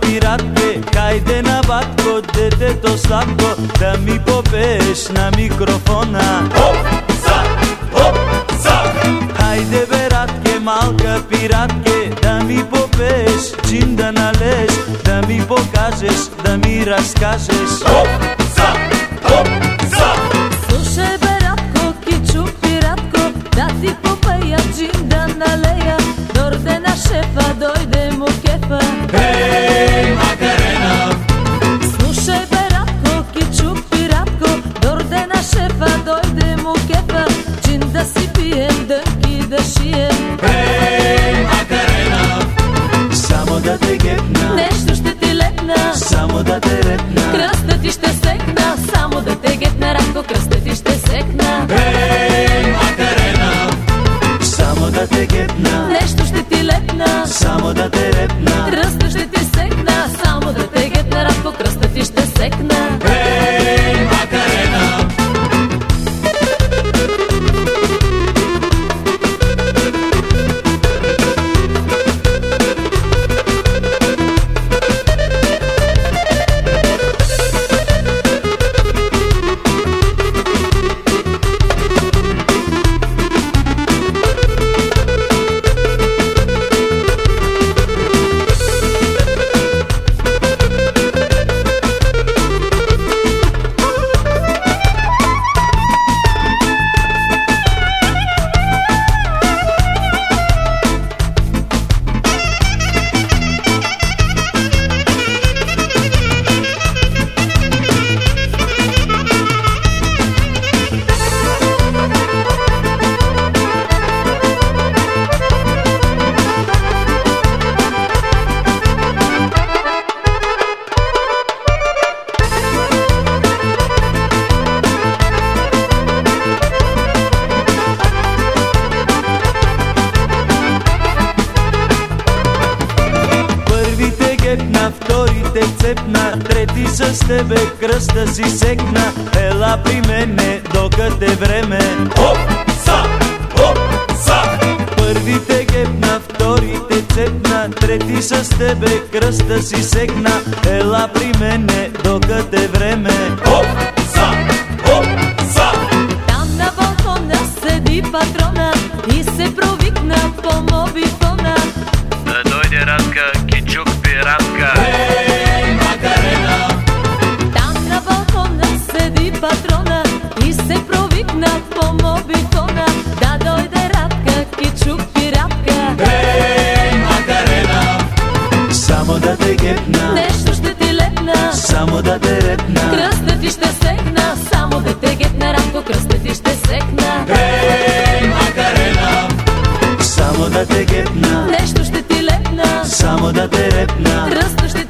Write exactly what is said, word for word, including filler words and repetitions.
пиратке, хайде на батко, детето сладко, да ми попееш на микрофона. Хоп, са, хоп, са. Хайде бе, радке, малка пиратке, да ми попееш, джин да налеш, да ми покажеш, да ми разкажеш. Хоп, са, хоп, са. Слушай бе, Радко, кичу пиратко, да ти попея, джин да налея, дойде на шефа, дойде му кефа. Ей, Макарена! Слушай бе, Радко, кичу пиратко, дойде на шефа, дойде му кефа, джин да си пием, дънки да шием. Ей, Макарена! Само да те гепна, Нещо ще ти лепна, само да те репна. кръста ти ще секна, само да те гепна, Радко, кръста ти ще секна. Ей, Макарена! Само да те гепна, Нещо ще ти лепна, само да те репна. кръста ще ти секна, само да те гепна, Радко, кръста ти ще секна. Ей, Макарена! Гепна, вторите цепна, трети с тебе кръста си секна. Ела при мене, докато е време. Хоп, са, хоп, са. Първите гепна, вторите цепна, трети с тебе кръста си секна. Ела при мене, докато е време. Хоп, са, хоп, са. Там на балкона седи патрона и се провикна по мобифона. Да дойде Радка, кичук пиратка. Ей, Макарена! Там на балкона седи патрона и се провикна по мобифона. Да дойде Радка, кичук пиратка. Ей, Макарена! Само да те гепна, Нещо ще ти лепна, само да те репна. кръста ти ще секна, само да те гепна, Радко, кръста ти ще секна. Ей, Макарена! Само да те гепна, Нещо ще ти лепна, само да те репна. кръста ще